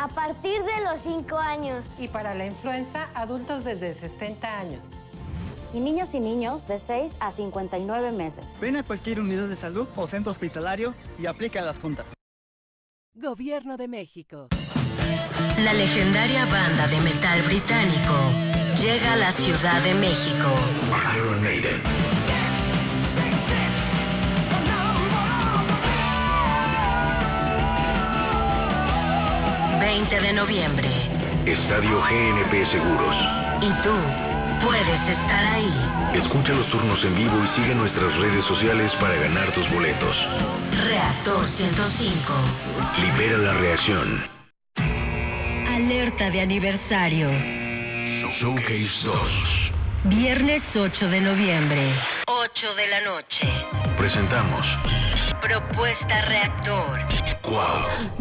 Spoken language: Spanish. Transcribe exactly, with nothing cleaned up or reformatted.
a partir de los cinco años. Y para la influenza, adultos desde sesenta años. Y niños y niños de seis a cincuenta y nueve meses. Ven a cualquier unidad de salud o centro hospitalario y aplica las juntas. Gobierno de México. La legendaria banda de metal británico llega a la Ciudad de México. Iron Maiden. veinte de noviembre. Estadio G N P Seguros. Y tú puedes estar ahí. Escucha los turnos en vivo y sigue nuestras redes sociales para ganar tus boletos. Reactor ciento cinco. Libera la reacción. Alerta de aniversario. Showcase dos. Viernes ocho de noviembre. ocho de la noche. Presentamos Propuesta Reactor. Wow.